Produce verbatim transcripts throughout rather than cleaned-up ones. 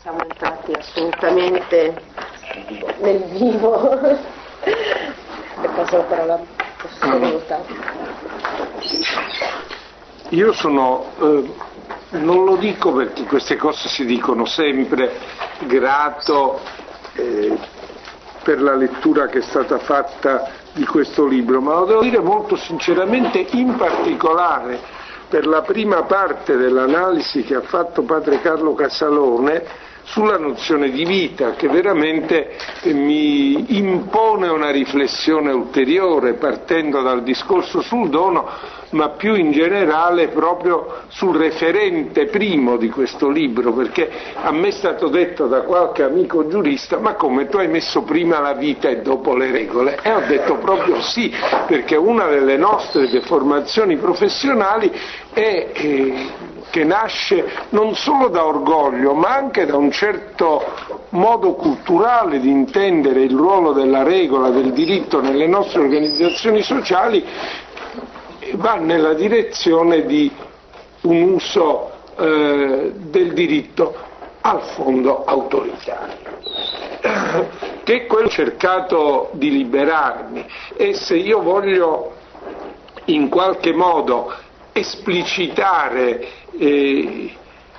siamo entrati assolutamente nel vivo. E passo la parola a Lothar. Io sono, eh, non lo dico perché queste cose si dicono sempre, grato eh, per la lettura che è stata fatta di questo libro, ma lo devo dire molto sinceramente, in particolare per la prima parte dell'analisi che ha fatto padre Carlo Casalone sulla nozione di vita, che veramente mi impone una riflessione ulteriore, partendo dal discorso sul dono, ma più in generale proprio sul referente primo di questo libro, perché a me è stato detto da qualche amico giurista: ma come, tu hai messo prima la vita e dopo le regole? E ho detto proprio sì, perché una delle nostre deformazioni professionali è eh, che nasce non solo da orgoglio, ma anche da un certo modo culturale di intendere il ruolo della regola, del diritto nelle nostre organizzazioni sociali, va nella direzione di un uso eh, del diritto al fondo autoritario, che è quello che ho cercato di liberarmi. E se io voglio in qualche modo esplicitare eh,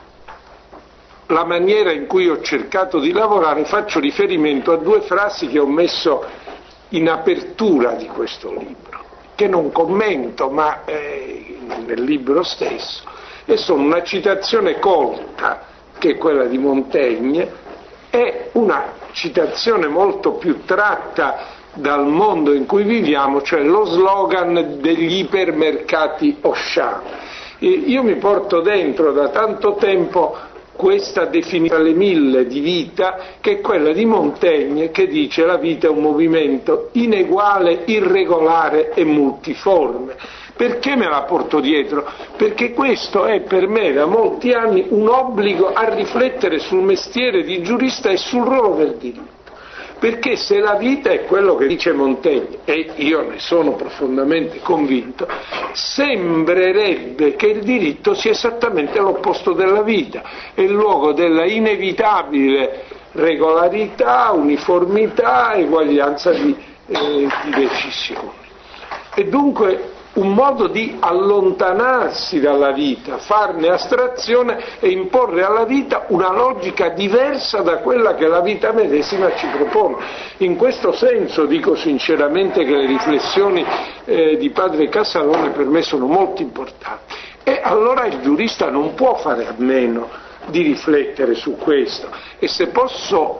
la maniera in cui ho cercato di lavorare, faccio riferimento a due frasi che ho messo in apertura di questo libro, che non commento, ma eh, nel libro stesso, e sono una citazione colta, che è quella di Montaigne, e una citazione molto più tratta dal mondo in cui viviamo, cioè lo slogan degli ipermercati Auchan. E io mi porto dentro da tanto tempo questa definizione alle mille di vita, che è quella di Montaigne, che dice: la vita è un movimento ineguale, irregolare e multiforme. Perché me la porto dietro? Perché questo è per me da molti anni un obbligo a riflettere sul mestiere di giurista e sul ruolo del diritto. Perché se la vita è quello che dice Montaigne, e io ne sono profondamente convinto, sembrerebbe che il diritto sia esattamente l'opposto della vita, è il luogo della inevitabile regolarità, uniformità, eguaglianza di, eh, di decisioni. E dunque un modo di allontanarsi dalla vita, farne astrazione e imporre alla vita una logica diversa da quella che la vita medesima ci propone. In questo senso dico sinceramente che le riflessioni eh, di padre Casalone per me sono molto importanti. E allora il giurista non può fare a meno di riflettere su questo. E se posso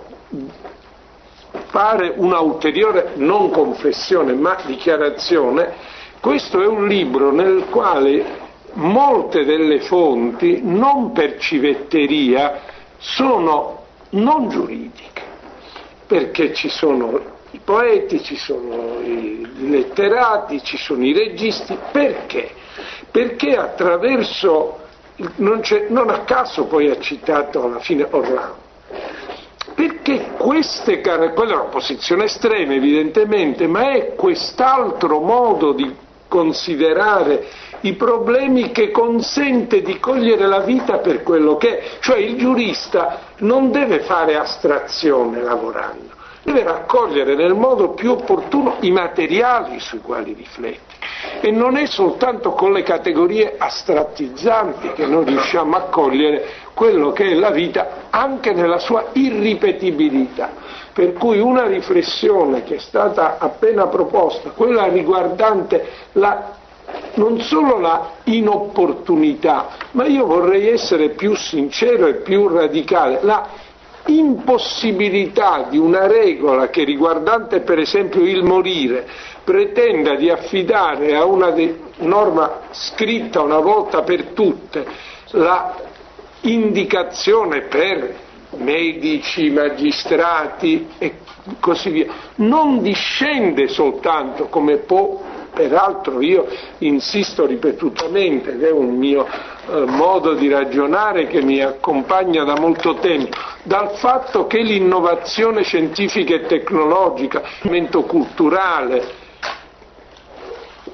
fare una ulteriore, non confessione, ma dichiarazione, questo è un libro nel quale molte delle fonti, non per civetteria, sono non giuridiche, perché ci sono i poeti, ci sono i letterati, ci sono i registi. Perché? Perché attraverso, non, c'è, non a caso poi ha citato alla fine Orlando, perché queste, quella è una posizione estrema evidentemente, ma è quest'altro modo di considerare i problemi che consente di cogliere la vita per quello che è. Cioè il giurista non deve fare astrazione lavorando, deve raccogliere nel modo più opportuno i materiali sui quali riflette, e non è soltanto con le categorie astrattizzanti che noi riusciamo a cogliere quello che è la vita anche nella sua irripetibilità. Per cui una riflessione che è stata appena proposta, quella riguardante la, non solo la inopportunità, ma io vorrei essere più sincero e più radicale, la impossibilità di una regola che, riguardante per esempio il morire, pretenda di affidare a una de- norma scritta una volta per tutte la indicazione per medici, magistrati e così via, non discende soltanto, come può, peraltro io insisto ripetutamente, ed è un mio eh, modo di ragionare che mi accompagna da molto tempo, dal fatto che l'innovazione scientifica e tecnologica, il momento culturale,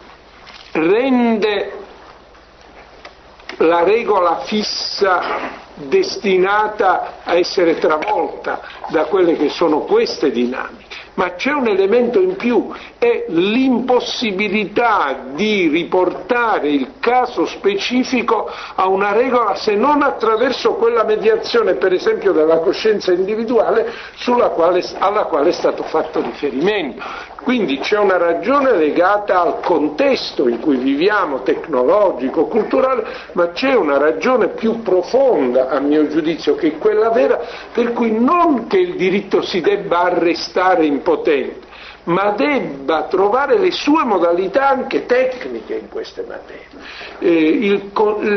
rende la regola fissa destinata a essere travolta da quelle che sono queste dinamiche. Ma c'è un elemento in più, è l'impossibilità di riportare il caso specifico a una regola se non attraverso quella mediazione, per esempio, della coscienza individuale sulla quale, alla quale è stato fatto riferimento. Quindi c'è una ragione legata al contesto in cui viviamo, tecnologico, culturale, ma c'è una ragione più profonda, a mio giudizio, che è quella vera, per cui non che il diritto si debba arrestare impotente, ma debba trovare le sue modalità anche tecniche in queste materie. Eh, il,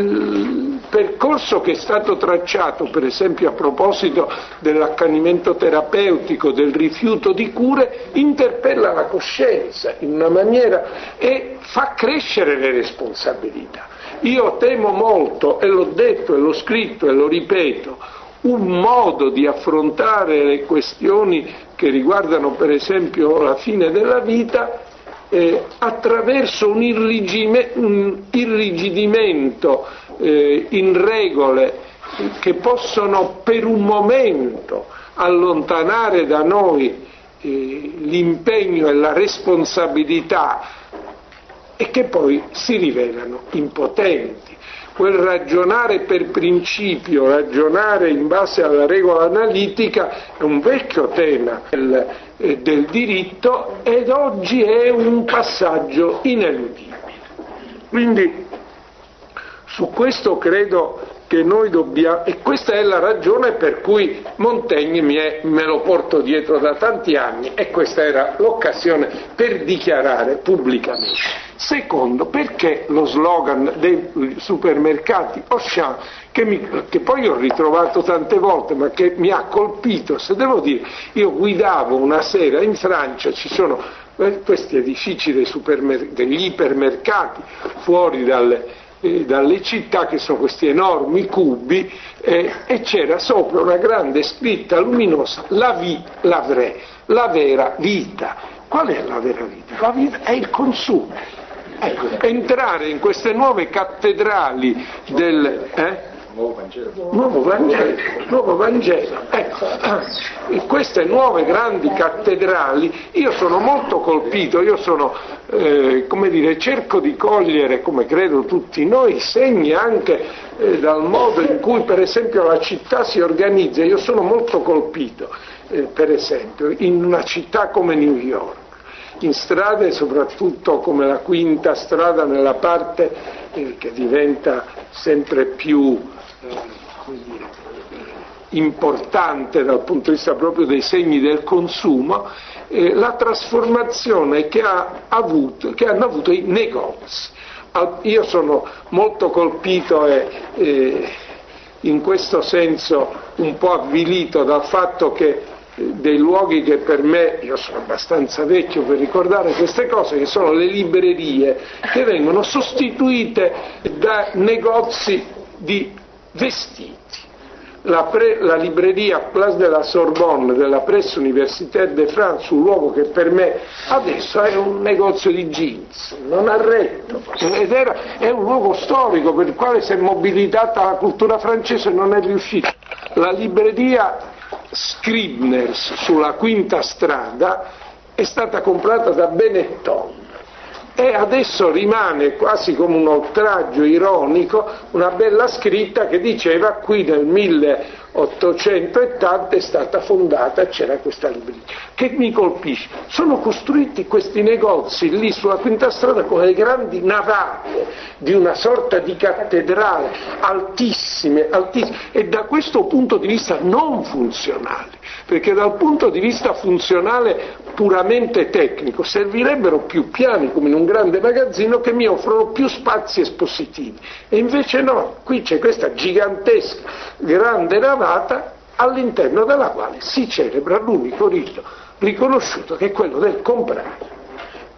il percorso che è stato tracciato, per esempio a proposito dell'accanimento terapeutico, del rifiuto di cure, interpella la coscienza in una maniera e fa crescere le responsabilità. Io temo molto, e l'ho detto e l'ho scritto e lo ripeto, un modo di affrontare le questioni che riguardano per esempio la fine della vita eh, attraverso un, irrigime, un irrigidimento eh, in regole che possono per un momento allontanare da noi eh, l'impegno e la responsabilità e che poi si rivelano impotenti. Quel ragionare per principio, ragionare in base alla regola analitica è un vecchio tema del, eh, del diritto ed oggi è un passaggio ineludibile. Quindi su questo credo che noi dobbiamo, e questa è la ragione per cui Montaigne mi è, me lo porto dietro da tanti anni e questa era l'occasione per dichiarare pubblicamente. Secondo, perché lo slogan dei supermercati Auchan, che, mi, che poi ho ritrovato tante volte ma che mi ha colpito, se devo dire, io guidavo una sera in Francia, ci sono questi edifici dei supermer- degli ipermercati fuori dalle dalle città, che sono questi enormi cubi, eh, e c'era sopra una grande scritta luminosa, la vie, la vraie, la vera vita. Qual è la vera vita? La vita è il consumo. Ecco, entrare in queste nuove cattedrali del... Eh? Nuovo Vangelo. Nuovo Vangelo, nuovo Vangelo. Ecco, in queste nuove grandi cattedrali io sono molto colpito, io sono, eh, come dire, cerco di cogliere, come credo tutti noi, segni anche eh, dal modo in cui per esempio la città si organizza. Io sono molto colpito, eh, per esempio, in una città come New York, in strade soprattutto come la Quinta Strada, nella parte eh, che diventa sempre più come dire, importante dal punto di vista proprio dei segni del consumo, eh, la trasformazione che, ha avuto, che hanno avuto i negozi. Io sono molto colpito e eh, in questo senso un po' avvilito dal fatto che dei luoghi che per me, io sono abbastanza vecchio per ricordare queste cose, che sono le librerie, che vengono sostituite da negozi di vestiti. La, pre, la libreria Place de la Sorbonne della Presse Universitaire de France, un luogo che per me adesso è un negozio di jeans, non ha retto, ed era, è un luogo storico per il quale si è mobilitata la cultura francese e non è riuscita. La libreria Scribners sulla Quinta Strada è stata comprata da Benetton e adesso rimane quasi come un oltraggio ironico una bella scritta che diceva: qui nel milleottocento e tanto è stata fondata, c'era questa libreria. Che mi colpisce, sono costruiti questi negozi lì sulla Quinta Strada con le grandi navate di una sorta di cattedrale altissime, altissime e da questo punto di vista non funzionali, perché dal punto di vista funzionale puramente tecnico servirebbero più piani come in un grande magazzino che mi offrono più spazi espositivi, e invece no, qui c'è questa gigantesca grande navata all'interno della quale si celebra l'unico rito riconosciuto, che è quello del comprare,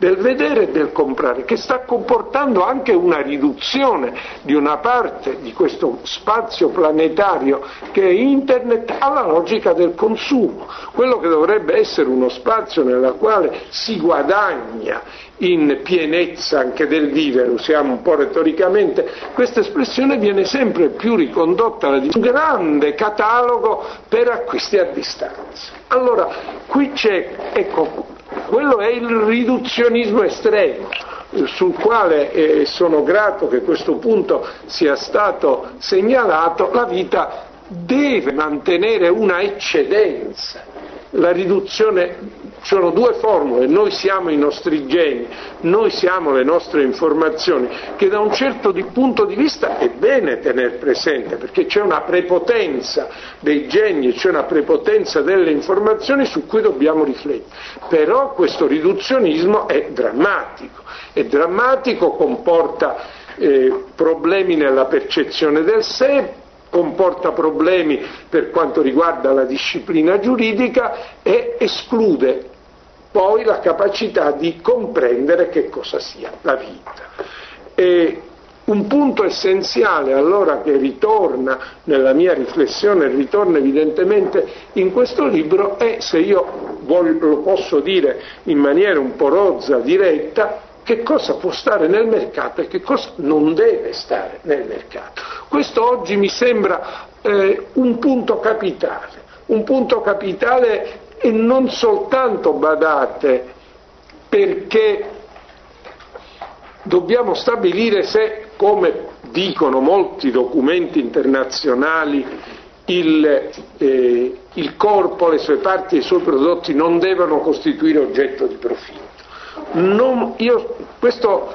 del vedere e del comprare, che sta comportando anche una riduzione di una parte di questo spazio planetario che è Internet alla logica del consumo. Quello che dovrebbe essere uno spazio nella quale si guadagna in pienezza anche del vivere, usiamo un po' retoricamente questa espressione, viene sempre più ricondotta a un grande catalogo per acquisti a distanza. Allora, qui c'è, ecco, quello è il riduzionismo estremo, sul quale eh, sono grato che questo punto sia stato segnalato. La vita deve mantenere una eccedenza. La riduzione, ci sono due formule: noi siamo i nostri geni, noi siamo le nostre informazioni, che da un certo di punto di vista è bene tener presente, perché c'è una prepotenza dei geni, c'è una prepotenza delle informazioni su cui dobbiamo riflettere. Però questo riduzionismo è drammatico, è drammatico, comporta eh, problemi nella percezione del sé, comporta problemi per quanto riguarda la disciplina giuridica e esclude poi la capacità di comprendere che cosa sia la vita. E un punto essenziale allora che ritorna nella mia riflessione, ritorna evidentemente in questo libro, è, se io voglio, lo posso dire in maniera un po' rozza, diretta, che cosa può stare nel mercato e che cosa non deve stare nel mercato. Questo oggi mi sembra eh, un punto capitale, un punto capitale e non soltanto, badate, perché dobbiamo stabilire se, come dicono molti documenti internazionali, il, eh, il corpo, le sue parti e i suoi prodotti non devono costituire oggetto di profitto. Non, io questo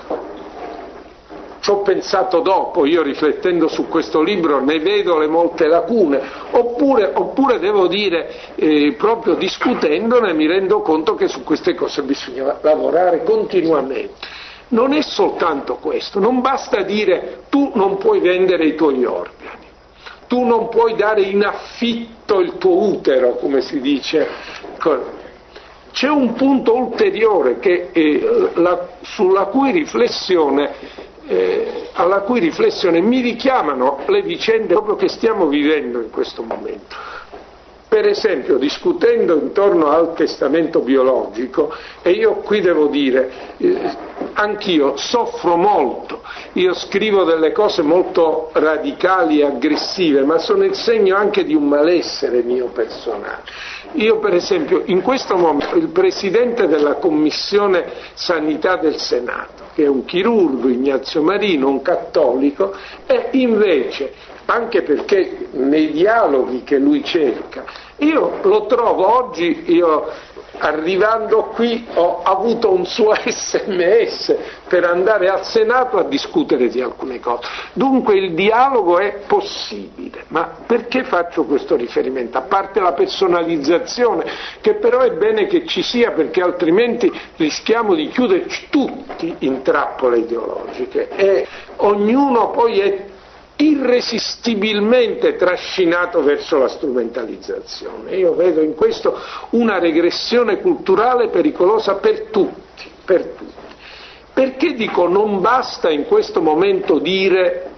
ci ho pensato dopo, io riflettendo su questo libro ne vedo le molte lacune, oppure, oppure devo dire, eh, proprio discutendone mi rendo conto che su queste cose bisogna lavorare continuamente. Non è soltanto questo, non basta dire tu non puoi vendere i tuoi organi, tu non puoi dare in affitto il tuo utero, come si dice. C'è un punto ulteriore che, eh, la, sulla cui riflessione, eh, alla cui riflessione mi richiamano le vicende proprio che stiamo vivendo in questo momento. Per esempio, discutendo intorno al testamento biologico, e io qui devo dire, eh, anch'io soffro molto, io scrivo delle cose molto radicali e aggressive, ma sono il segno anche di un malessere mio personale. Io per esempio, in questo momento, il presidente della Commissione Sanità del Senato, che è un chirurgo, Ignazio Marino, un cattolico, e invece, anche perché nei dialoghi che lui cerca, io lo trovo oggi, io arrivando qui ho avuto un suo sms per andare al Senato a discutere di alcune cose. Dunque il dialogo è possibile, ma perché faccio questo riferimento? A parte la personalizzazione, che però è bene che ci sia, perché altrimenti rischiamo di chiuderci tutti in trappole ideologiche e ognuno poi è irresistibilmente trascinato verso la strumentalizzazione. Io vedo in questo una regressione culturale pericolosa per tutti, per tutti. Perché dico non basta in questo momento dire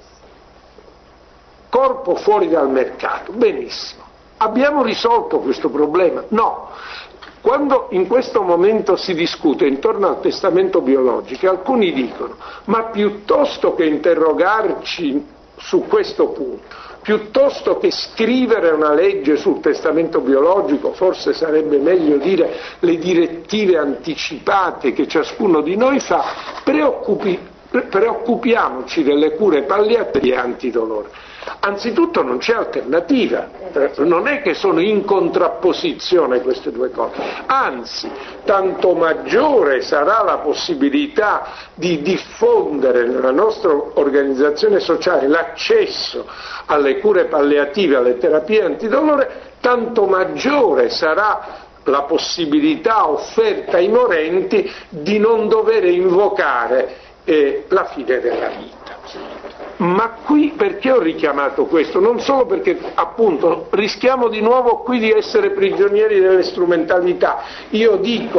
corpo fuori dal mercato? Benissimo. Abbiamo risolto questo problema? No. Quando in questo momento si discute intorno al testamento biologico, alcuni dicono, ma piuttosto che interrogarci su questo punto, piuttosto che scrivere una legge sul testamento biologico, forse sarebbe meglio dire le direttive anticipate che ciascuno di noi fa, preoccupi, preoccupiamoci delle cure palliative e antidolore. Anzitutto non c'è alternativa, non è che sono in contrapposizione queste due cose, anzi tanto maggiore sarà la possibilità di diffondere nella nostra organizzazione sociale l'accesso alle cure palliative, alle terapie antidolore, tanto maggiore sarà la possibilità offerta ai morenti di non dover invocare eh, la fine della vita. Ma qui perché ho richiamato questo? Non solo perché appunto rischiamo di nuovo qui di essere prigionieri delle strumentalità. Io dico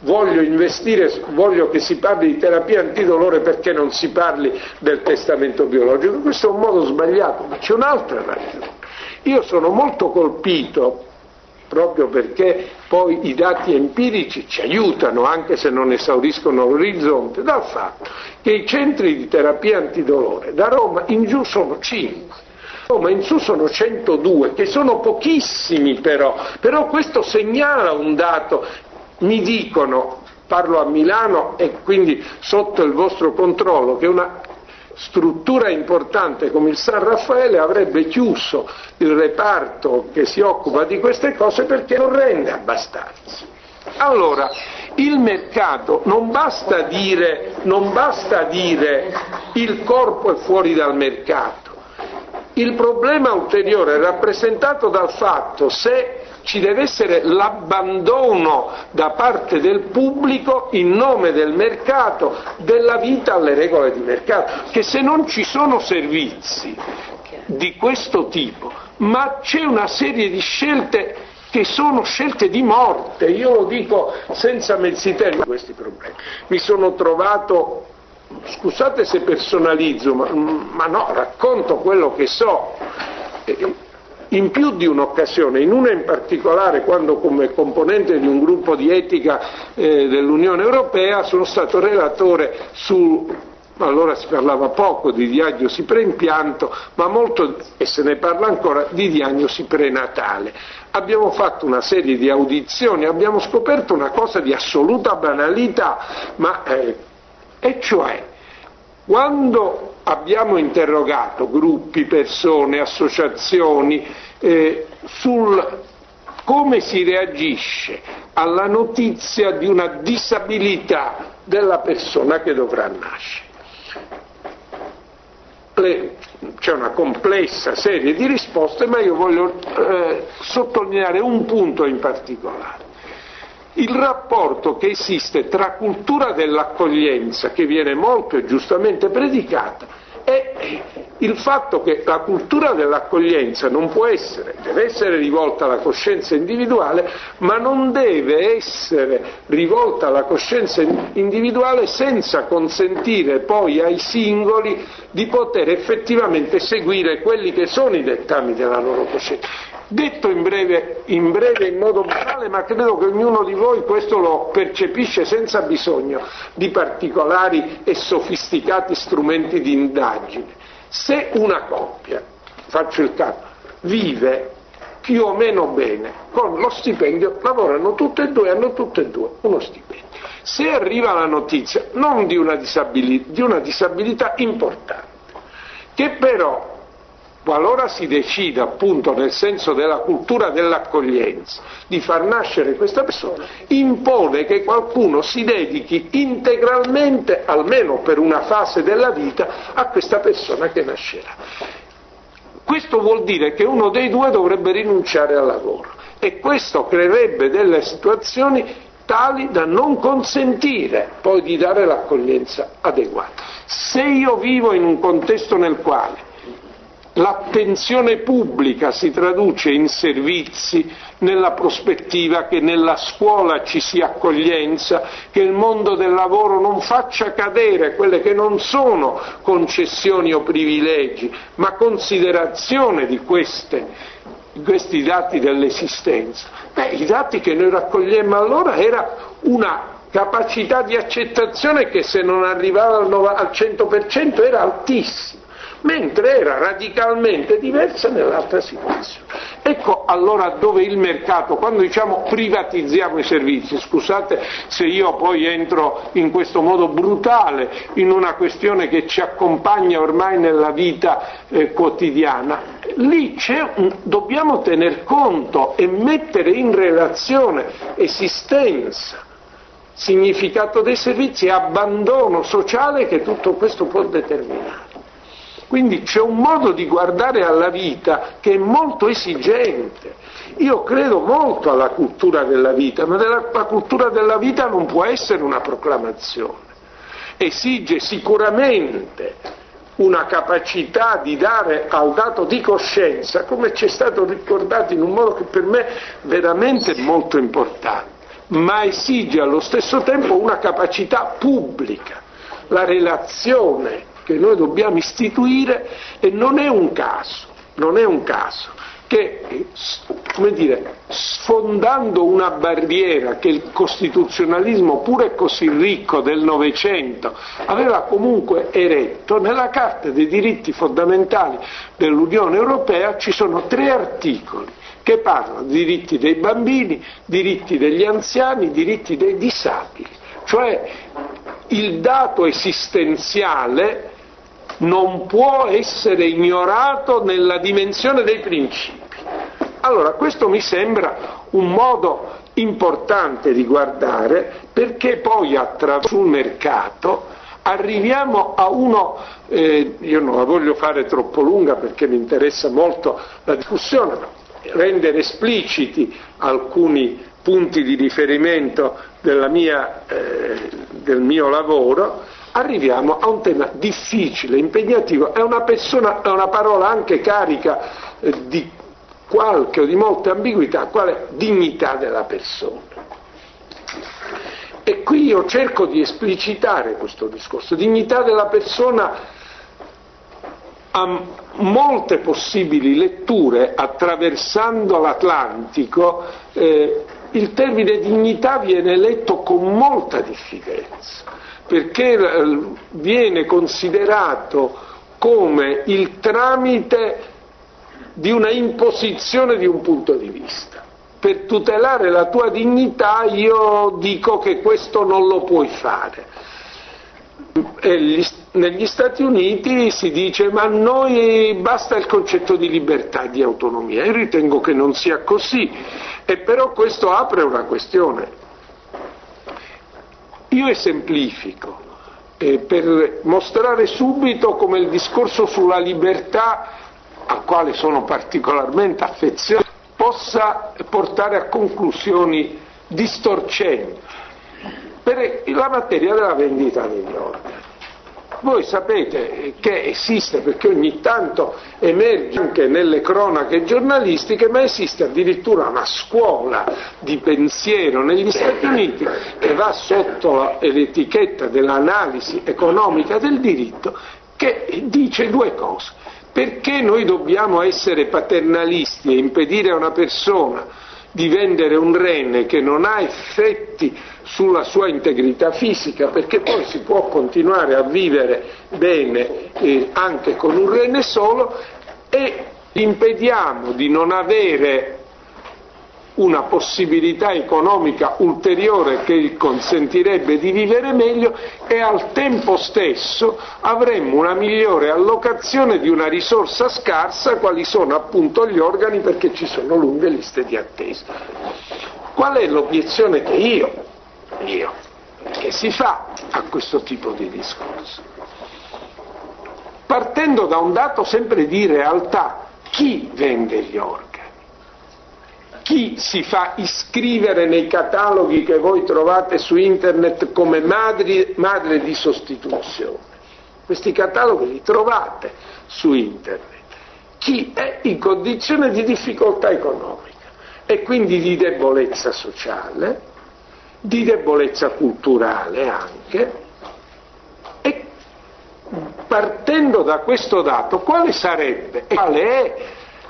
voglio investire, voglio che si parli di terapia antidolore perché non si parli del testamento biologico. Questo è un modo sbagliato, ma c'è un'altra ragione. Io sono molto colpito, proprio perché poi i dati empirici ci aiutano, anche se non esauriscono l'orizzonte, dal fatto che i centri di terapia antidolore da Roma in giù sono cinque. Roma in su sono centodue, che sono pochissimi però, però questo segnala un dato. Mi dicono, parlo a Milano e quindi sotto il vostro controllo, che una struttura importante come il San Raffaele avrebbe chiuso il reparto che si occupa di queste cose perché non rende abbastanza. Allora, il mercato non basta dire, non basta dire il corpo è fuori dal mercato. Il problema ulteriore è rappresentato dal fatto se ci deve essere l'abbandono da parte del pubblico in nome del mercato della vita alle regole di mercato, che se non ci sono servizi di questo tipo, ma c'è una serie di scelte che sono scelte di morte, io lo dico senza mezzi termini, questi problemi. Mi sono trovato, scusate se personalizzo, ma, ma no, racconto quello che so, in più di un'occasione, in una in particolare quando come componente di un gruppo di etica eh, dell'Unione Europea sono stato relatore su, allora si parlava poco di diagnosi preimpianto, ma molto, e se ne parla ancora, di diagnosi prenatale. Abbiamo fatto una serie di audizioni, abbiamo scoperto una cosa di assoluta banalità, ma eh, e cioè quando abbiamo interrogato gruppi, persone, associazioni eh, sul come si reagisce alla notizia di una disabilità della persona che dovrà nascere. Le, c'è una complessa serie di risposte, ma io voglio eh, sottolineare un punto in particolare. Il rapporto che esiste tra cultura dell'accoglienza, che viene molto e giustamente predicata, e il fatto che la cultura dell'accoglienza non può essere, deve essere rivolta alla coscienza individuale, ma non deve essere rivolta alla coscienza individuale senza consentire poi ai singoli di poter effettivamente seguire quelli che sono i dettami della loro coscienza. Detto in breve, in breve, in modo banale, ma credo che ognuno di voi questo lo percepisce senza bisogno di particolari e sofisticati strumenti di indagine. Se una coppia, faccio il caso, vive più o meno bene con lo stipendio, lavorano tutte e due, hanno tutte e due uno stipendio. Se arriva la notizia non di una disabilità, di una disabilità importante, che però qualora si decida, appunto nel senso della cultura dell'accoglienza, di far nascere questa persona, impone che qualcuno si dedichi integralmente, almeno per una fase della vita, a questa persona che nascerà. Questo vuol dire che uno dei due dovrebbe rinunciare al lavoro e questo creerebbe delle situazioni tali da non consentire poi di dare l'accoglienza adeguata. Se io vivo in un contesto nel quale l'attenzione pubblica si traduce in servizi, nella prospettiva che nella scuola ci sia accoglienza, che il mondo del lavoro non faccia cadere quelle che non sono concessioni o privilegi, ma considerazione di queste, questi dati dell'esistenza. Beh, i dati che noi raccogliemmo allora era una capacità di accettazione che se non arrivava al cento per cento era altissima, mentre era radicalmente diversa nell'altra situazione. Ecco allora dove il mercato, quando diciamo privatizziamo i servizi, scusate se io poi entro in questo modo brutale in una questione che ci accompagna ormai nella vita eh, quotidiana, lì c'è un, dobbiamo tener conto e mettere in relazione esistenza, significato dei servizi e abbandono sociale che tutto questo può determinare. Quindi c'è un modo di guardare alla vita che è molto esigente. Io credo molto alla cultura della vita, ma della, la cultura della vita non può essere una proclamazione. Esige sicuramente una capacità di dare al dato di coscienza, come ci è stato ricordato in un modo che per me è veramente molto importante, ma esige allo stesso tempo una capacità pubblica. La relazione che noi dobbiamo istituire, e non è un caso, non è un caso che, come dire, sfondando una barriera che il costituzionalismo, pure così ricco del Novecento, aveva comunque eretto, nella Carta dei diritti fondamentali dell'Unione Europea ci sono tre articoli che parlano di diritti dei bambini, diritti degli anziani, diritti dei disabili. Cioè il dato esistenziale non può essere ignorato nella dimensione dei principi. Allora, questo mi sembra un modo importante di guardare, perché poi attraverso il mercato arriviamo a uno, eh, io non la voglio fare troppo lunga perché mi interessa molto la discussione, ma rendere espliciti alcuni punti di riferimento della mia, eh, del mio lavoro, arriviamo a un tema difficile, impegnativo, è una, persona, è una parola anche carica eh, di qualche o di molte ambiguità, quale dignità della persona. E qui io cerco di esplicitare questo discorso. Dignità della persona ha molte possibili letture. Attraversando l'Atlantico, eh, il termine dignità viene letto con molta diffidenza, perché viene considerato come il tramite di una imposizione di un punto di vista. Per tutelare la tua dignità io dico che questo non lo puoi fare. E gli, negli Stati Uniti si dice ma a noi basta il concetto di libertà e di autonomia. Io ritengo che non sia così, e però questo apre una questione. Io esemplifico eh, per mostrare subito come il discorso sulla libertà, al quale sono particolarmente affezionato, possa portare a conclusioni distorcenti. Per la materia della vendita degli organi, voi sapete che esiste, perché ogni tanto emerge anche nelle cronache giornalistiche, ma esiste addirittura una scuola di pensiero negli Stati Uniti che va sotto l'etichetta dell'analisi economica del diritto, che dice due cose: perché noi dobbiamo essere paternalisti e impedire a una persona di vendere un rene che non ha effetti sulla sua integrità fisica, perché poi si può continuare a vivere bene eh, anche con un rene solo, e impediamo di non avere una possibilità economica ulteriore che consentirebbe di vivere meglio, e al tempo stesso avremmo una migliore allocazione di una risorsa scarsa, quali sono appunto gli organi, perché ci sono lunghe liste di attesa. Qual è l'obiezione che io, io, che si fa a questo tipo di discorso? Partendo da un dato sempre di realtà: chi vende gli organi? Chi si fa iscrivere nei cataloghi che voi trovate su internet come madri, madre di sostituzione? Questi cataloghi li trovate su internet. Chi è in condizione di difficoltà economica e quindi di debolezza sociale, di debolezza culturale anche, e partendo da questo dato, quale sarebbe e quale è,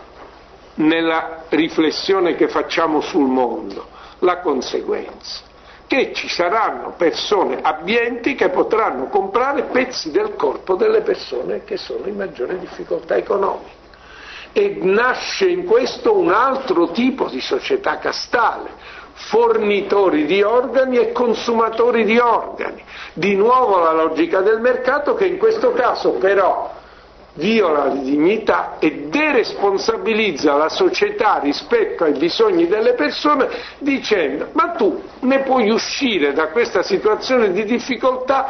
nella riflessione che facciamo sul mondo, la conseguenza? Che ci saranno persone abbienti che potranno comprare pezzi del corpo delle persone che sono in maggiore difficoltà economica, e nasce in questo un altro tipo di società castale: fornitori di organi e consumatori di organi. Di nuovo la logica del mercato, che in questo caso però viola la dignità e deresponsabilizza la società rispetto ai bisogni delle persone, dicendo: ma tu ne puoi uscire da questa situazione di difficoltà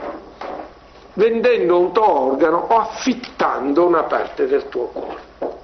vendendo un tuo organo o affittando una parte del tuo corpo.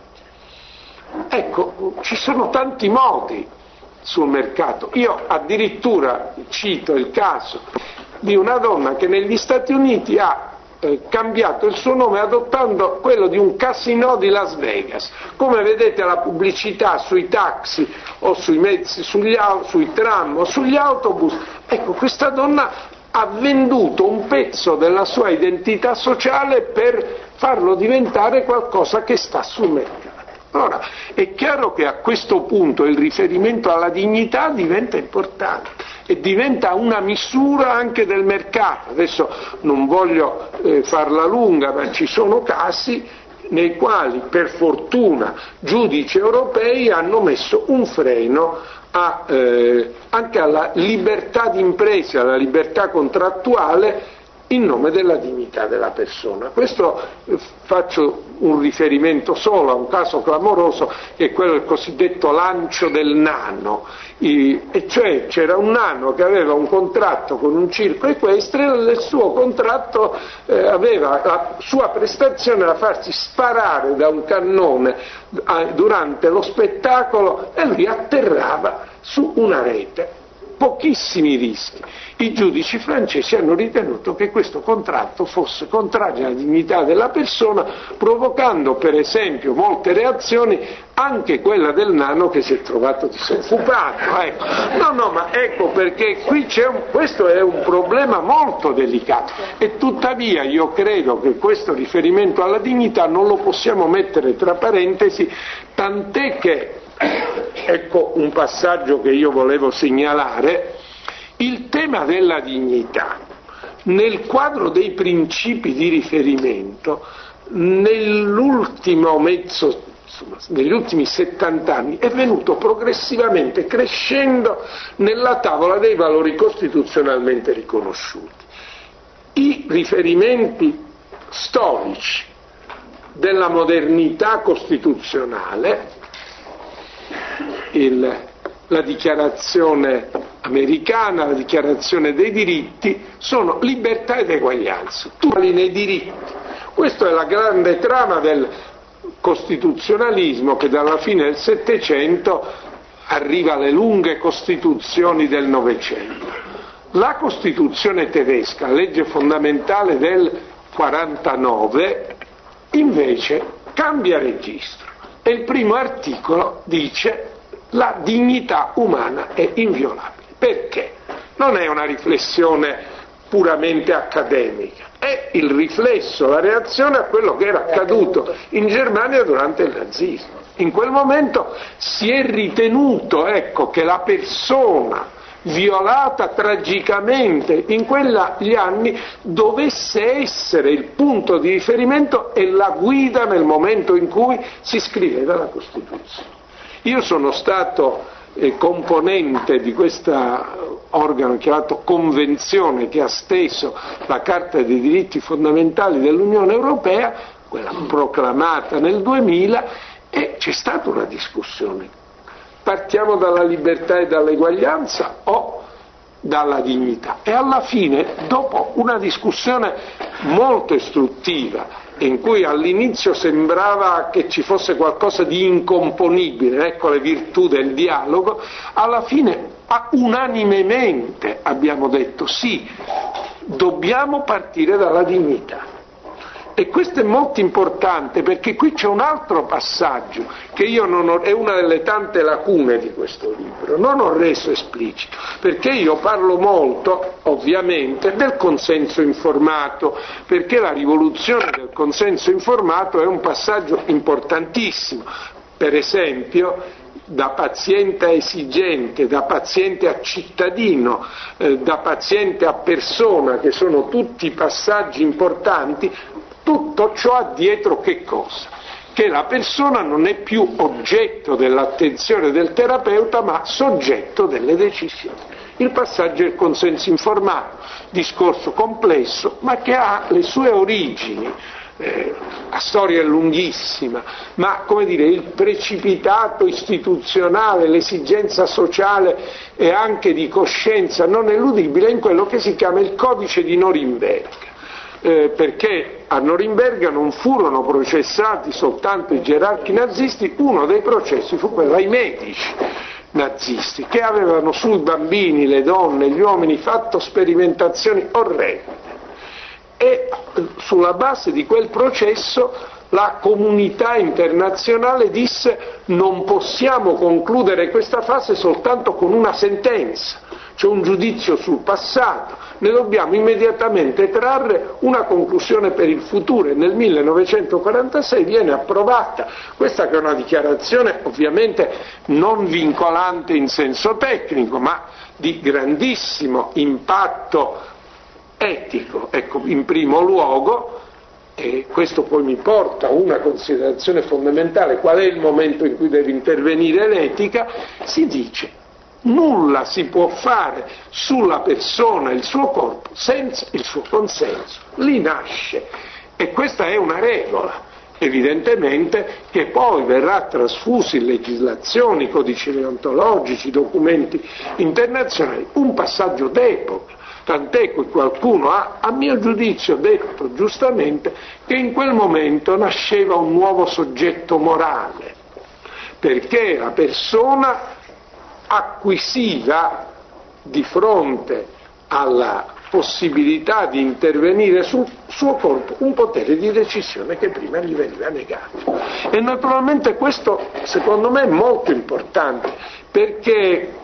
Ecco, ci sono tanti modi sul mercato. Io addirittura cito il caso di una donna che negli Stati Uniti ha eh, cambiato il suo nome adottando quello di un casinò di Las Vegas. Come vedete la pubblicità sui taxi o sui mezzi, sugli, sui tram o sugli autobus, ecco, questa donna ha venduto un pezzo della sua identità sociale per farlo diventare qualcosa che sta sul mercato. Allora, è chiaro che a questo punto il riferimento alla dignità diventa importante e diventa una misura anche del mercato. Adesso non voglio eh, farla lunga, ma ci sono casi nei quali per fortuna giudici europei hanno messo un freno a, eh, anche alla libertà di impresa, alla libertà contrattuale in nome della dignità della persona. Questo eh, faccio un riferimento solo a un caso clamoroso, che è quello del cosiddetto lancio del nano, I, e cioè c'era un nano che aveva un contratto con un circo equestre e nel suo contratto eh, aveva la sua prestazione era farsi sparare da un cannone eh, durante lo spettacolo e lui atterrava su una rete. Pochissimi rischi. I giudici francesi hanno ritenuto che questo contratto fosse contrario alla dignità della persona, provocando per esempio molte reazioni, anche quella del nano che si è trovato disoccupato. Ecco. No, no, ma ecco perché qui c'è un, questo è un problema molto delicato e tuttavia io credo che questo riferimento alla dignità non lo possiamo mettere tra parentesi, tant'è che ecco un passaggio che io volevo segnalare: il tema della dignità nel quadro dei principi di riferimento nell'ultimo mezzo, insomma, negli ultimi settanta anni è venuto progressivamente crescendo nella tavola dei valori costituzionalmente riconosciuti. I riferimenti storici della modernità costituzionale, Il, la dichiarazione americana, la dichiarazione dei diritti, sono libertà ed eguaglianza, tutti nei diritti. Questa è la grande trama del costituzionalismo che dalla fine del Settecento arriva alle lunghe costituzioni del Novecento. La Costituzione tedesca, legge fondamentale del quarantanove, invece cambia registro e il primo articolo dice: la dignità umana è inviolabile. Perché? Non è una riflessione puramente accademica, è il riflesso, la reazione a quello che era accaduto in Germania durante il nazismo. In quel momento si è ritenuto, ecco, che la persona violata tragicamente in quegli anni dovesse essere il punto di riferimento e la guida nel momento in cui si scriveva la Costituzione. Io sono stato eh, componente di questo organo chiamato Convenzione che ha steso la Carta dei diritti fondamentali dell'Unione Europea, quella proclamata nel duemila, e c'è stata una discussione. Partiamo dalla libertà e dall'eguaglianza o dalla dignità? E alla fine, dopo una discussione molto istruttiva, in cui all'inizio sembrava che ci fosse qualcosa di incomponibile, ecco le virtù del dialogo, alla fine unanimemente abbiamo detto sì, dobbiamo partire dalla dignità. E questo è molto importante perché qui c'è un altro passaggio che io non ho, è una delle tante lacune di questo libro, non ho reso esplicito, perché io parlo molto, ovviamente, del consenso informato, perché la rivoluzione del consenso informato è un passaggio importantissimo. Per esempio, da paziente a esigente, da paziente a cittadino, eh, da paziente a persona, che sono tutti passaggi importanti. Tutto ciò ha dietro che cosa? Che la persona non è più oggetto dell'attenzione del terapeuta, ma soggetto delle decisioni. Il passaggio è il consenso informato, discorso complesso, ma che ha le sue origini. Eh, la storia è lunghissima, ma come dire, il precipitato istituzionale, l'esigenza sociale e anche di coscienza non eludibile in quello che si chiama il codice di Norimberga. Eh, perché a Norimberga non furono processati soltanto i gerarchi nazisti, uno dei processi fu quello ai medici nazisti, che avevano sui bambini, le donne, gli uomini fatto sperimentazioni orrende. e sulla base di quel processo la comunità internazionale disse: non possiamo concludere questa fase soltanto con una sentenza, c'è un giudizio sul passato, ne dobbiamo immediatamente trarre una conclusione per il futuro, e nel millenovecentoquarantasei viene approvata questa, che è una dichiarazione ovviamente non vincolante in senso tecnico, ma di grandissimo impatto etico. Ecco, in primo luogo, e questo poi mi porta a una considerazione fondamentale: qual è il momento in cui deve intervenire l'etica? Si dice: nulla si può fare sulla persona e il suo corpo senza il suo consenso. Lì nasce, e questa è una regola, evidentemente, che poi verrà trasfusa in legislazioni, codici deontologici, documenti internazionali, un passaggio d'epoca. Tant'è che qualcuno ha, a mio giudizio, detto giustamente che in quel momento nasceva un nuovo soggetto morale, perché la persona acquisiva, di fronte alla possibilità di intervenire sul suo corpo, un potere di decisione che prima gli veniva negato. E naturalmente questo, secondo me, è molto importante, perché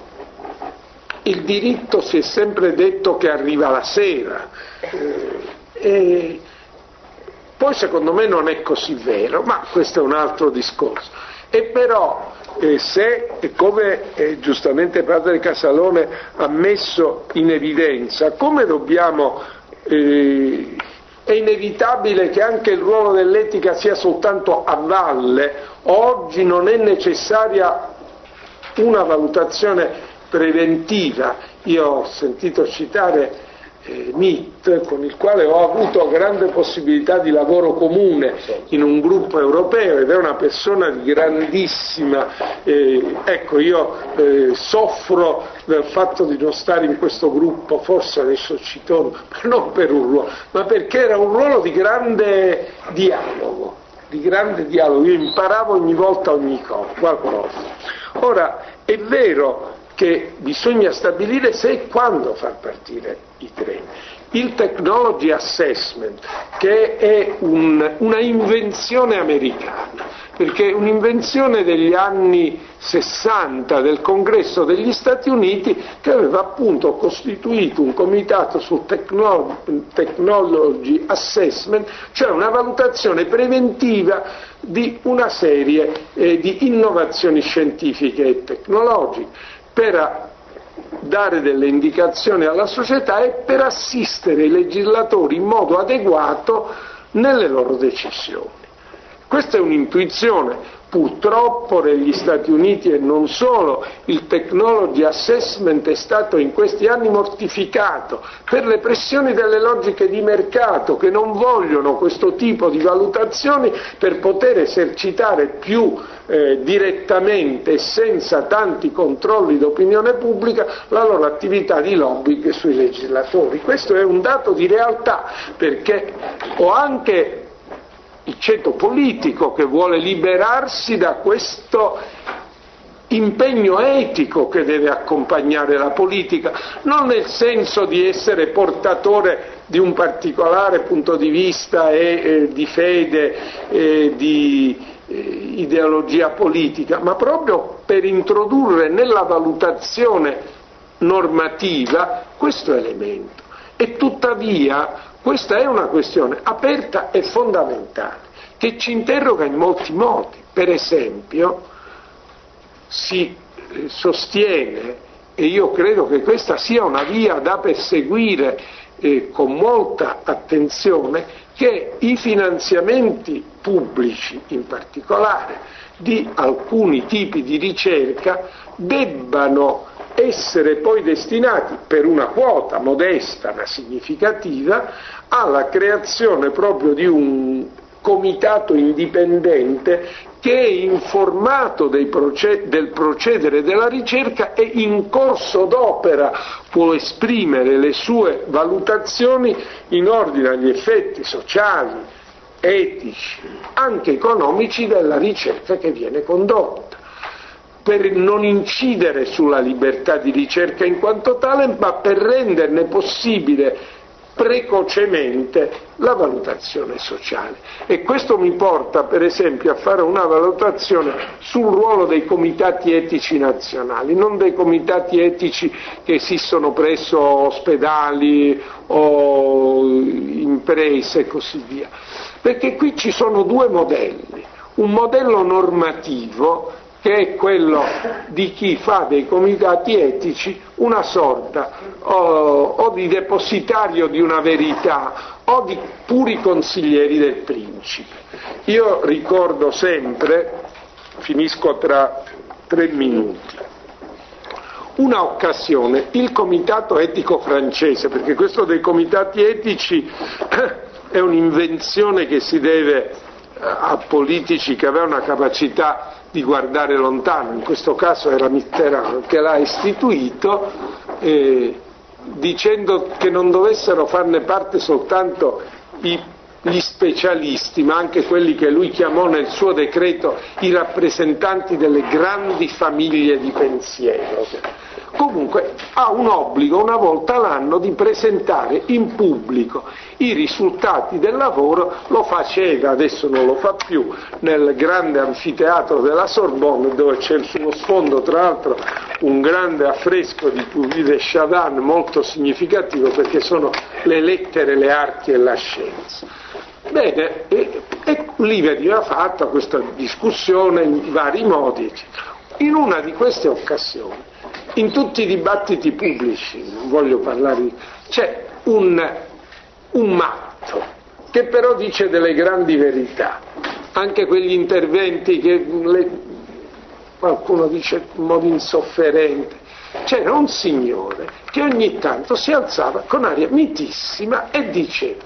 il diritto si è sempre detto che arriva la sera, eh, e poi secondo me non è così vero, ma questo è un altro discorso. E però eh, se, come eh, giustamente padre Casalone ha messo in evidenza, come dobbiamo, eh, è inevitabile che anche il ruolo dell'etica sia soltanto a valle. Oggi non è necessaria una valutazione preventiva. Io ho sentito citare eh, Mitt, con il quale ho avuto grande possibilità di lavoro comune in un gruppo europeo, ed è una persona di grandissima, eh, ecco io eh, soffro del fatto di non stare in questo gruppo, forse adesso ci torno, ma non per un ruolo, ma perché era un ruolo di grande dialogo, di grande dialogo, io imparavo ogni volta ogni cosa, qualcosa. Ora, è vero che bisogna stabilire se e quando far partire i treni. Il Technology Assessment, che è un, una invenzione americana, perché è un'invenzione degli anni sessanta del Congresso degli Stati Uniti, che aveva appunto costituito un comitato sul Technology Assessment, cioè una valutazione preventiva di una serie eh, di innovazioni scientifiche e tecnologiche, per dare delle indicazioni alla società e per assistere i legislatori in modo adeguato nelle loro decisioni. Questa è un'intuizione. Purtroppo negli Stati Uniti, e non solo, il Technology Assessment è stato in questi anni mortificato per le pressioni delle logiche di mercato, che non vogliono questo tipo di valutazioni per poter esercitare più eh, direttamente e senza tanti controlli d'opinione pubblica la loro attività di lobbying sui legislatori. Questo è un dato di realtà, perché ho anche il ceto politico che vuole liberarsi da questo impegno etico che deve accompagnare la politica, non nel senso di essere portatore di un particolare punto di vista e eh, di fede e di eh, ideologia politica, ma proprio per introdurre nella valutazione normativa questo elemento. E tuttavia questa è una questione aperta e fondamentale, che ci interroga in molti modi. Per esempio, si sostiene, e io credo che questa sia una via da perseguire eh, con molta attenzione, che i finanziamenti pubblici, in particolare di alcuni tipi di ricerca, debbano essere poi destinati, per una quota modesta ma significativa, alla creazione proprio di un comitato indipendente che è informato dei proced- del procedere della ricerca e in corso d'opera può esprimere le sue valutazioni in ordine agli effetti sociali, etici, anche economici della ricerca che viene condotta, per non incidere sulla libertà di ricerca in quanto tale, ma per renderne possibile precocemente la valutazione sociale. E questo mi porta per esempio a fare una valutazione sul ruolo dei comitati etici nazionali, non dei comitati etici che esistono presso ospedali o imprese e così via, perché qui ci sono due modelli: un modello normativo, che è quello di chi fa dei comitati etici una sorta o, o di depositario di una verità o di puri consiglieri del principe. Io ricordo sempre, finisco tra tre minuti, una occasione, il comitato etico francese, perché questo dei comitati etici è un'invenzione che si deve a politici che avevano una capacità di guardare lontano, in questo caso era Mitterrand che l'ha istituito, eh, dicendo che non dovessero farne parte soltanto i, gli specialisti, ma anche quelli che lui chiamò nel suo decreto i rappresentanti delle grandi famiglie di pensiero. Comunque ha un obbligo una volta l'anno di presentare in pubblico i risultati del lavoro, lo faceva, adesso non lo fa più, nel grande anfiteatro della Sorbonne, dove c'è sullo sfondo tra l'altro un grande affresco di Puvis de Chavannes molto significativo, perché sono le lettere, le arti e la scienza. Bene, e, e lì veniva fatta questa discussione in vari modi, eccetera. In una di queste occasioni, in tutti i dibattiti pubblici, non voglio parlare di... c'è un, un matto che però dice delle grandi verità, anche quegli interventi che le, qualcuno dice in modo insofferente. C'era un signore che ogni tanto si alzava con aria mitissima e diceva: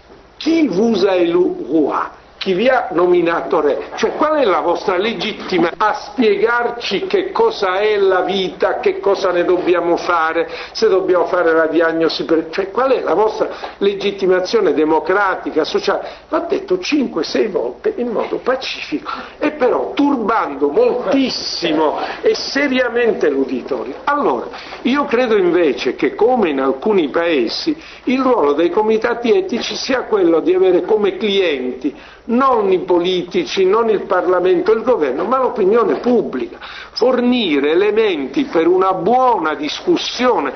chi vous a élu roi? Chi vi ha nominato re? Cioè, qual è la vostra legittima a spiegarci che cosa è la vita, che cosa ne dobbiamo fare, se dobbiamo fare la diagnosi per... cioè, qual è la vostra legittimazione democratica, sociale? L'ha detto cinque sei volte in modo pacifico e però turbando moltissimo e seriamente l'uditorio. Allora, io credo invece che, come in alcuni paesi, il ruolo dei comitati etici sia quello di avere come clienti non i politici, non il Parlamento e il governo, ma l'opinione pubblica, fornire elementi per una buona discussione,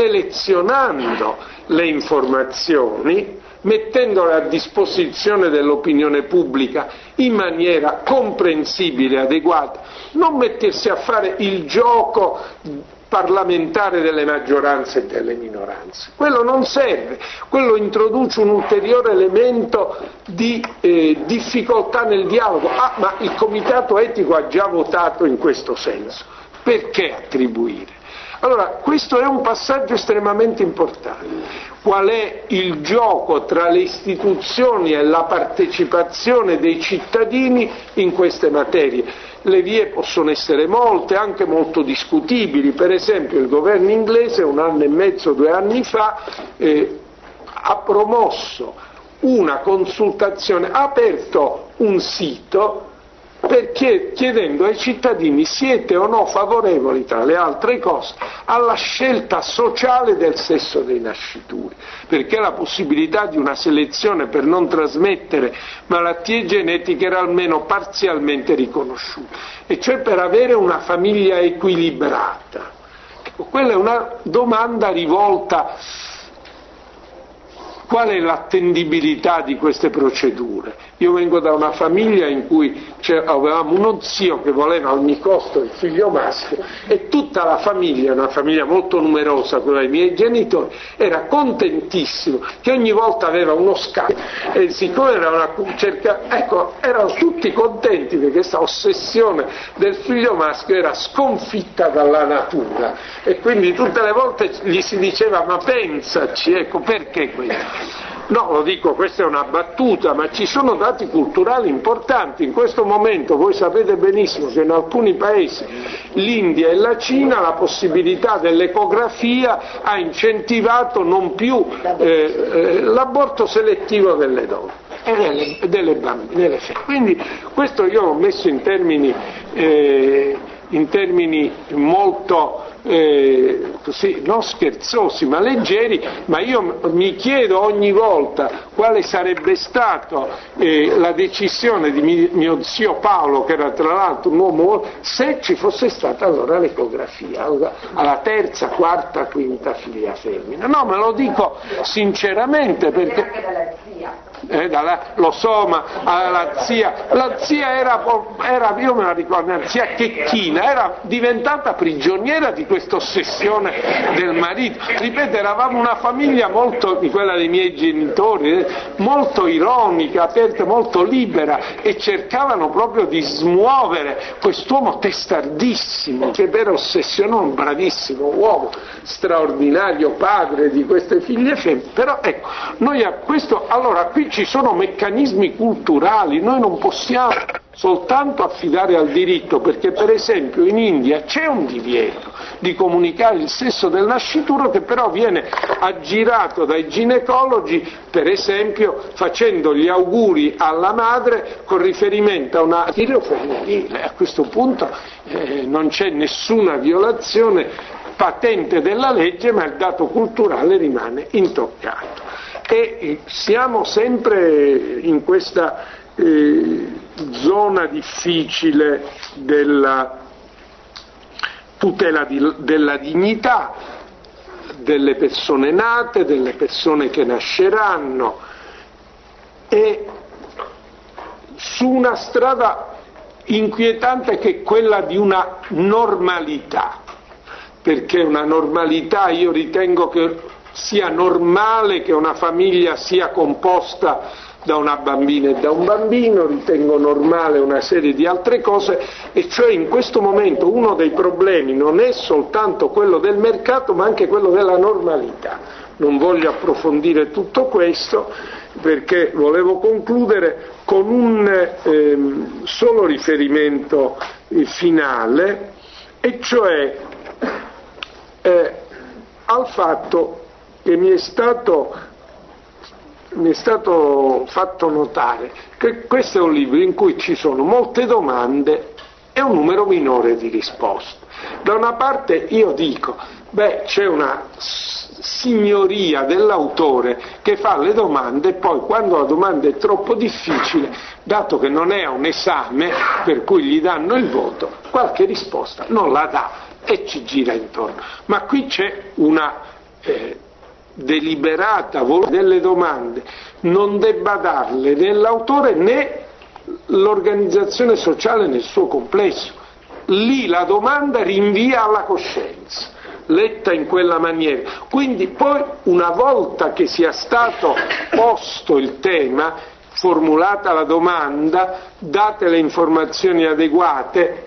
selezionando le informazioni, mettendole a disposizione dell'opinione pubblica in maniera comprensibile e adeguata, non mettersi a fare il gioco parlamentare delle maggioranze e delle minoranze. Quello non serve, quello introduce un ulteriore elemento di eh, difficoltà nel dialogo. Ah, ma il comitato etico ha già votato in questo senso, perché attribuire? Allora, questo è un passaggio estremamente importante. Qual è il gioco tra le istituzioni e la partecipazione dei cittadini in queste materie? Le vie possono essere molte, anche molto discutibili. Per esempio il governo inglese un anno e mezzo, due anni fa eh, ha promosso una consultazione, ha aperto un sito perché chiedendo ai cittadini: siete o no favorevoli, tra le altre cose, alla scelta sociale del sesso dei nascituri, perché la possibilità di una selezione per non trasmettere malattie genetiche era almeno parzialmente riconosciuta, e cioè per avere una famiglia equilibrata. Quella è una domanda rivolta: qual è l'attendibilità di queste procedure? Io vengo da una famiglia in cui avevamo uno zio che voleva a ogni costo il figlio maschio, e tutta la famiglia, una famiglia molto numerosa, quella dei miei genitori, era contentissimo che ogni volta aveva uno scambio, e siccome era una cerca, ecco, erano tutti contenti perché questa ossessione del figlio maschio era sconfitta dalla natura, e quindi tutte le volte gli si diceva: ma pensaci, ecco, perché questo? No, lo dico, questa è una battuta, ma ci sono dati culturali importanti. In questo momento voi sapete benissimo che in alcuni paesi, l'India e la Cina, la possibilità dell'ecografia ha incentivato non più eh, eh, l'aborto selettivo delle donne e delle, delle bambine, delle femmine. Quindi questo io l'ho messo in termini, eh, in termini molto eh, così, non scherzosi ma leggeri, ma io mi chiedo ogni volta quale sarebbe stata eh, la decisione di mio, mio zio Paolo, che era tra l'altro un uomo, se ci fosse stata allora l'ecografia alla terza, quarta, quinta figlia femmina. No, me lo dico sinceramente, perché Eh, dalla, lo so, ma la zia, la zia era, era, io me la ricordo, la zia Checchina, era diventata prigioniera di questa ossessione del marito. Ripeto, eravamo una famiglia molto, di quella dei miei genitori, eh, molto ironica, aperta, molto libera, e cercavano proprio di smuovere quest'uomo testardissimo, che era ossessionato, un bravissimo uomo, straordinario padre di queste figlie femmine. Però ecco, noi a questo, allora qui ci sono meccanismi culturali, noi non possiamo soltanto affidare al diritto, perché per esempio in India c'è un divieto di comunicare il sesso del nascituro, che però viene aggirato dai ginecologi, per esempio facendo gli auguri alla madre con riferimento a una tiro femminile. A questo punto eh, non c'è nessuna violazione patente della legge, ma il dato culturale rimane intoccato. E siamo sempre in questa eh, zona difficile della tutela di, della dignità delle persone nate, delle persone che nasceranno, e su una strada inquietante che è quella di una normalità, perché una normalità, io ritengo che sia normale che una famiglia sia composta da una bambina e da un bambino, ritengo normale una serie di altre cose, e cioè in questo momento uno dei problemi non è soltanto quello del mercato, ma anche quello della normalità. Non voglio approfondire tutto questo, perché volevo concludere con un ehm, solo riferimento eh, finale, e cioè eh, al fatto che mi è stato, mi è stato fatto notare che questo è un libro in cui ci sono molte domande e un numero minore di risposte. Da una parte io dico, beh, c'è una signoria dell'autore che fa le domande e poi quando la domanda è troppo difficile, dato che non è un esame per cui gli danno il voto, qualche risposta non la dà e ci gira intorno. Ma qui c'è una eh, deliberata volontà delle domande, non debba darle né l'autore né l'organizzazione sociale nel suo complesso. Lì la domanda rinvia alla coscienza, letta in quella maniera. Quindi poi, una volta che sia stato posto il tema, formulata la domanda, date le informazioni adeguate,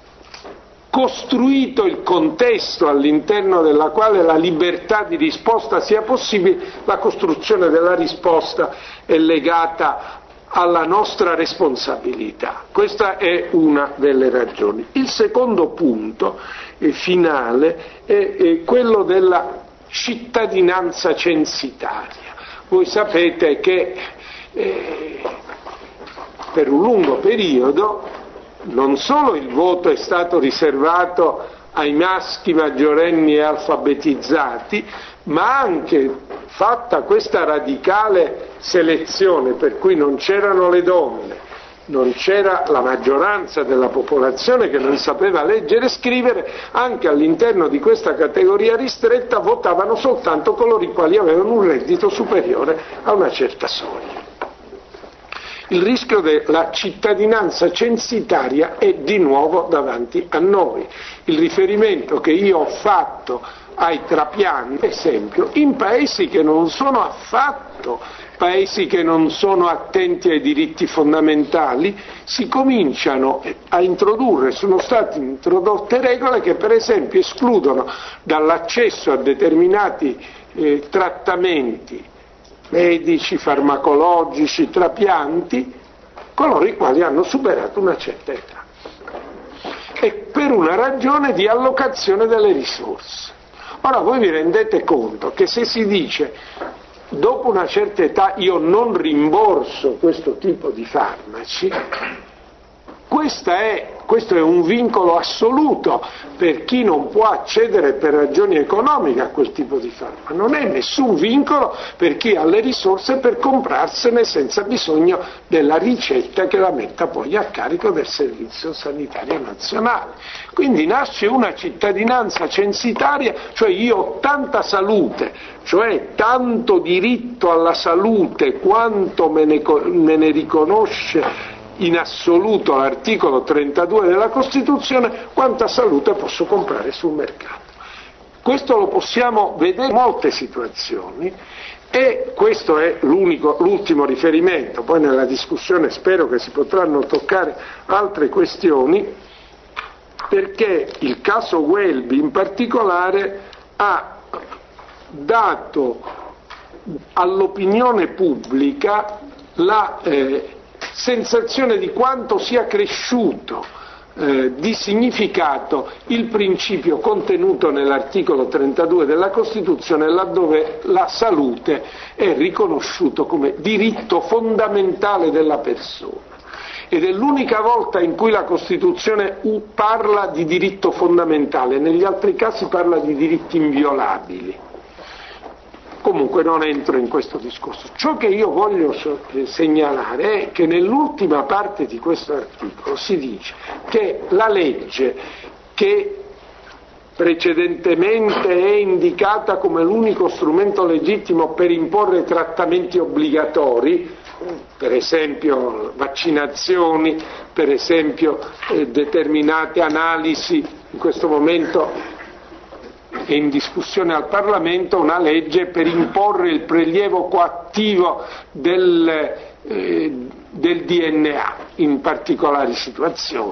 costruito il contesto all'interno della quale la libertà di risposta sia possibile, la costruzione della risposta è legata alla nostra responsabilità. Questa è una delle ragioni. Il secondo punto eh, finale è, è quello della cittadinanza censitaria. Voi sapete che eh, per un lungo periodo non solo il voto è stato riservato ai maschi maggiorenni e alfabetizzati, ma anche, fatta questa radicale selezione per cui non c'erano le donne, non c'era la maggioranza della popolazione che non sapeva leggere e scrivere, anche all'interno di questa categoria ristretta votavano soltanto coloro i quali avevano un reddito superiore a una certa soglia. Il rischio della cittadinanza censitaria è di nuovo davanti a noi. Il riferimento che io ho fatto ai trapiani, per esempio, in paesi che non sono affatto paesi che non sono attenti ai diritti fondamentali, si cominciano a introdurre, sono state introdotte regole che per esempio escludono dall'accesso a determinati eh, trattamenti medici, farmacologici, trapianti, coloro i quali hanno superato una certa età. E per una ragione di allocazione delle risorse. Ora voi vi rendete conto che se si dice dopo una certa età io non rimborso questo tipo di farmaci, Questa è, questo è un vincolo assoluto per chi non può accedere per ragioni economiche a quel tipo di farmaco. Non è nessun vincolo per chi ha le risorse per comprarsene senza bisogno della ricetta che la metta poi a carico del Servizio Sanitario Nazionale. Quindi nasce una cittadinanza censitaria, cioè io ho tanta salute, cioè tanto diritto alla salute quanto me ne, me ne riconosce in assoluto l'articolo trentadue della Costituzione, quanta salute posso comprare sul mercato. Questo lo possiamo vedere in molte situazioni e questo è l'unico, l'ultimo riferimento. Poi nella discussione spero che si potranno toccare altre questioni, perché il caso Welby in particolare ha dato all'opinione pubblica la eh, sensazione di quanto sia cresciuto eh, di significato il principio contenuto nell'articolo trentadue della Costituzione, laddove la salute è riconosciuto come diritto fondamentale della persona. Ed è l'unica volta in cui la Costituzione parla di diritto fondamentale, negli altri casi parla di diritti inviolabili. Comunque non entro in questo discorso. Ciò che io voglio segnalare è che nell'ultima parte di questo articolo si dice che la legge, che precedentemente è indicata come l'unico strumento legittimo per imporre trattamenti obbligatori, per esempio vaccinazioni, per esempio eh, determinate analisi, in questo momento è in discussione al Parlamento una legge per imporre il prelievo coattivo del, eh, del D N A in particolari situazioni,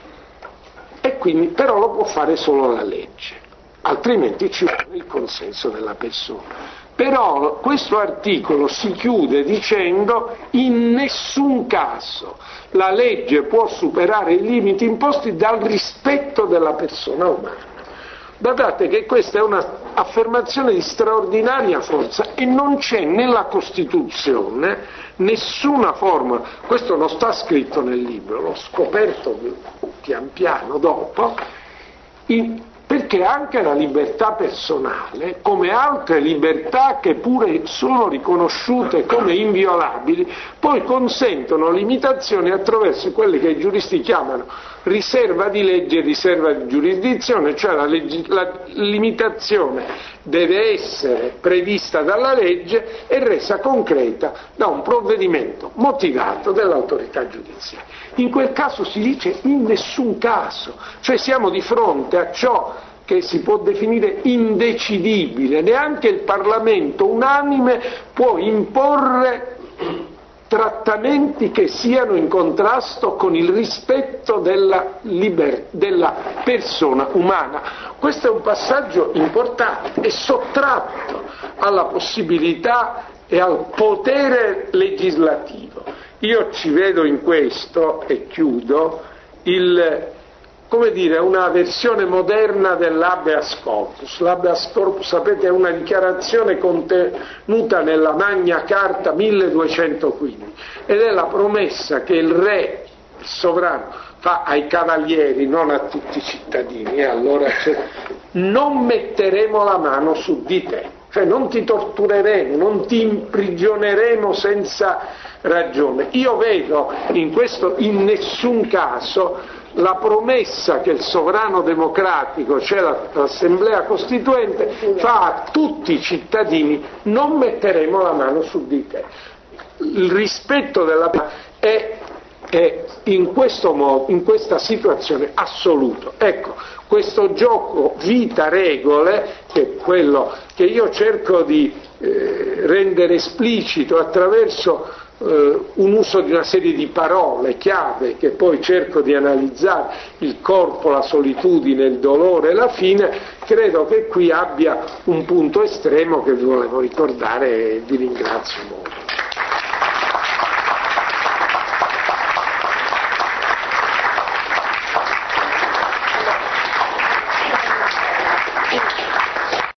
e quindi però lo può fare solo la legge, altrimenti ci vuole il consenso della persona. Però questo articolo si chiude dicendo: in nessun caso la legge può superare i limiti imposti dal rispetto della persona umana. Guardate che questa è un'affermazione di straordinaria forza e non c'è nella Costituzione nessuna forma, questo non sta scritto nel libro, l'ho scoperto pian piano dopo, in, perché anche la libertà personale, come altre libertà che pure sono riconosciute come inviolabili, poi consentono limitazioni attraverso quelle che i giuristi chiamano riserva di legge e riserva di giurisdizione, cioè la, legge, la limitazione deve essere prevista dalla legge e resa concreta da un provvedimento motivato dell'autorità giudiziaria. In quel caso si dice in nessun caso, cioè siamo di fronte a ciò che si può definire indecidibile, neanche il Parlamento unanime può imporre trattamenti che siano in contrasto con il rispetto della, liber- della persona umana. Questo è un passaggio importante, è sottratto alla possibilità e al potere legislativo. Io ci vedo in questo, e chiudo, il, come dire, una versione moderna dell'habeas corpus. L'habeas corpus, sapete, è una dichiarazione contenuta nella Magna Carta milleduecentoquindici ed è la promessa che il re, il sovrano, fa ai cavalieri, non a tutti i cittadini, e allora c'è, non metteremo la mano su di te, cioè non ti tortureremo, non ti imprigioneremo senza ragione. Io vedo in questo in nessun caso la promessa che il sovrano democratico, cioè l'Assemblea Costituente, fa a tutti i cittadini: non metteremo la mano su di te. Il rispetto della è, è in questo modo, in questa situazione assoluto. Ecco, questo gioco vita-regole, che è quello che io cerco di eh, rendere esplicito attraverso un uso di una serie di parole chiave che poi cerco di analizzare: il corpo, la solitudine, il dolore e la fine. Credo che qui abbia un punto estremo che vi volevo ricordare e vi ringrazio molto.